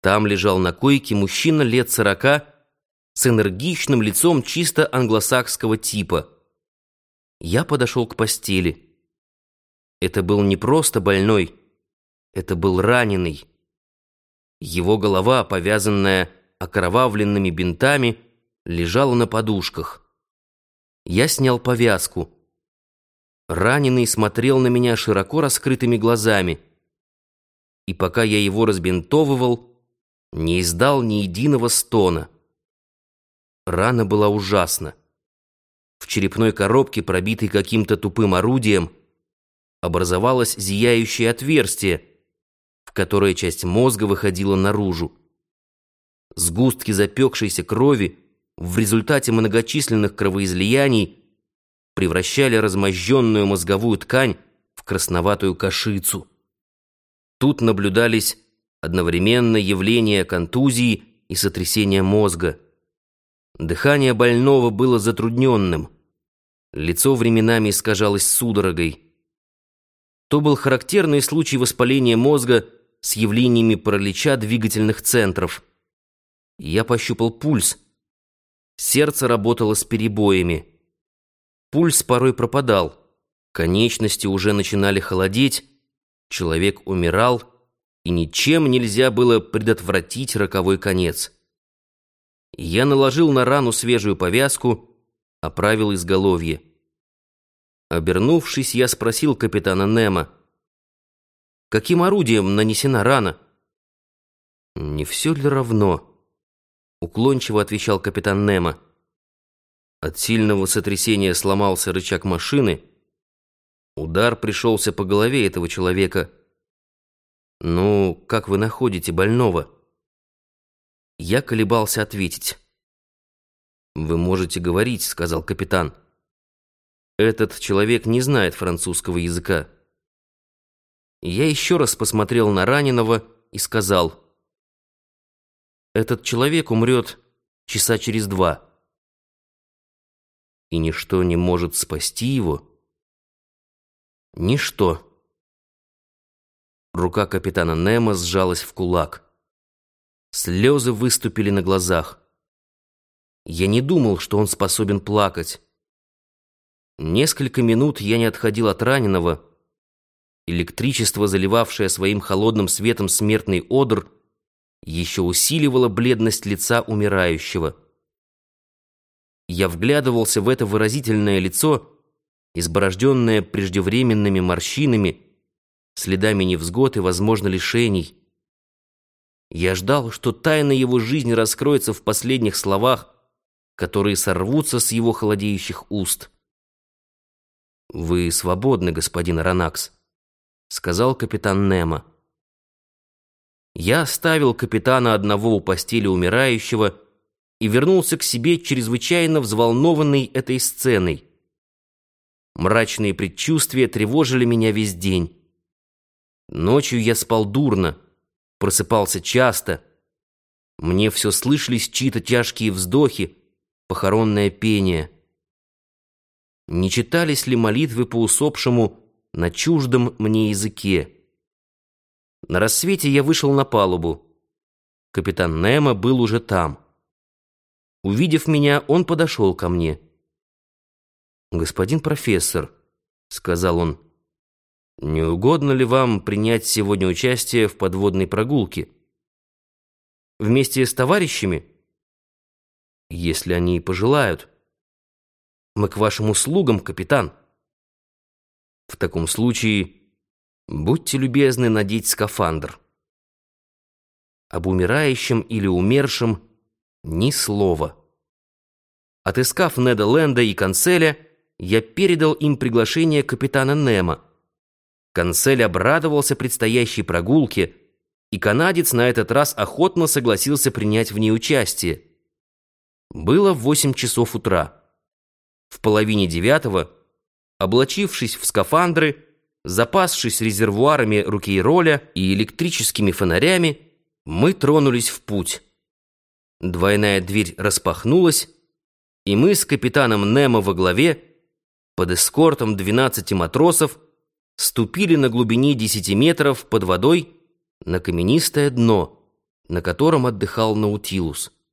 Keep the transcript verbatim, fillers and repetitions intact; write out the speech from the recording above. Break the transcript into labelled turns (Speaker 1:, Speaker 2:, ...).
Speaker 1: Там лежал на койке мужчина лет сорока с энергичным лицом чисто англосакского типа. Я подошел к постели. Это был не просто больной, это был раненый. Его голова, повязанная окровавленными бинтами, лежала на подушках. Я снял повязку. Раненый смотрел на меня широко раскрытыми глазами. И пока я его разбинтовывал, не издал ни единого стона. Рана была ужасна. В черепной коробке, пробитой каким-то тупым орудием, образовалось зияющее отверстие, в которое часть мозга выходила наружу. Сгустки запекшейся крови в результате многочисленных кровоизлияний превращали размозженную мозговую ткань в красноватую кашицу. Тут наблюдались одновременно явления контузии и сотрясения мозга. Дыхание больного было затрудненным. Лицо временами искажалось судорогой. То был характерный случай воспаления мозга с явлениями паралича двигательных центров. Я пощупал пульс. Сердце работало с перебоями. Пульс порой пропадал. Конечности уже начинали холодеть. Человек умирал, и ничем нельзя было предотвратить роковой конец. Я наложил на рану свежую повязку, оправил изголовье. Обернувшись, я спросил капитана Немо: «Каким орудием нанесена рана?» «Не все ли равно?» — уклончиво отвечал капитан Немо. От сильного сотрясения сломался рычаг машины. Удар пришелся по голове этого человека. «Ну, как вы находите больного?» Я колебался ответить. «Вы можете говорить», — сказал капитан. «Этот человек не знает французского языка». Я еще раз посмотрел на раненого и сказал: «Этот человек умрет часа через два». «И ничто не может спасти его?» «Ничто». Рука капитана Немо сжалась в кулак. Слезы выступили на глазах. Я не думал, что он способен плакать. Несколько минут я не отходил от раненого. Электричество, заливавшее своим холодным светом смертный одр, еще усиливало бледность лица умирающего. Я вглядывался в это выразительное лицо, изборожденное преждевременными морщинами, следами невзгод и, возможно, лишений. Я ждал, что тайна его жизни раскроется в последних словах, которые сорвутся с его холодеющих уст. «Вы свободны, господин Аронакс», — сказал капитан Немо. Я оставил капитана одного у постели умирающего и вернулся к себе, чрезвычайно взволнованный этой сценой. Мрачные предчувствия тревожили меня весь день. Ночью я спал дурно, просыпался часто. Мне все слышались чьи-то тяжкие вздохи, похоронное пение. Не читались ли молитвы по усопшему на чуждом мне языке? На рассвете я вышел на палубу. Капитан Немо был уже там. Увидев меня, он подошел ко мне. «Господин профессор», — сказал он, — «не угодно ли вам принять сегодня участие в подводной прогулке? Вместе с товарищами? Если они пожелают. Мы к вашим услугам, капитан. В таком случае будьте любезны надеть скафандр». Об умирающем или умершем ни слова. Отыскав Неда Ленда и Канцеля, я передал им приглашение капитана Немо. Канцель обрадовался предстоящей прогулке, и канадец на этот раз охотно согласился принять в ней участие. Было восемь часов утра. В половине девятого, облачившись в скафандры, запасшись резервуарами рукейроля и электрическими фонарями, мы тронулись в путь. Двойная дверь распахнулась, и мы с капитаном Немо во главе, под эскортом двенадцати матросов, ступили на глубине десяти метров под водой на каменистое дно, на котором отдыхал Наутилус.